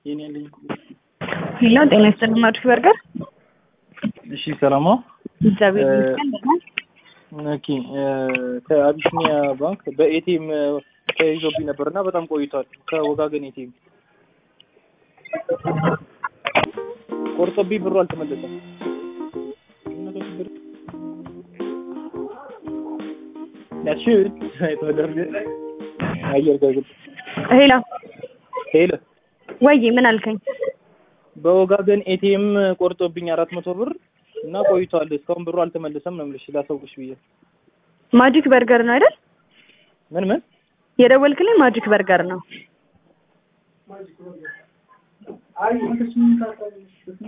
ሄሎ ጤና ይስጥልኝ ማድረግ በርገር እሺ ሰላም ነው እግዚአብሔር ይመስገን ኦኬ ከአቢሲኒያ ባንክ በኤቲኤም ተይዞብኝ ነበርና በጣም ቆይቷል ከወጋገን ኤቲኤም ቆርጦብኝ ብሩ አልተመለሰም ያቺን አይተወደርግ አየር ጋር ሄሎ ወይ ምን አልከኝ በወጋገን ኤቲኤም ቆርጦብኝ 400 ብር እና ቆይቷል እስካሁን ብሩ አልተመለሰም ነው የምልሽ ላሳውቅሽ ብዬ ማጂክ በርገር ነው አይደል ምን የደወልክልኝ ማጂክ በርገር ነው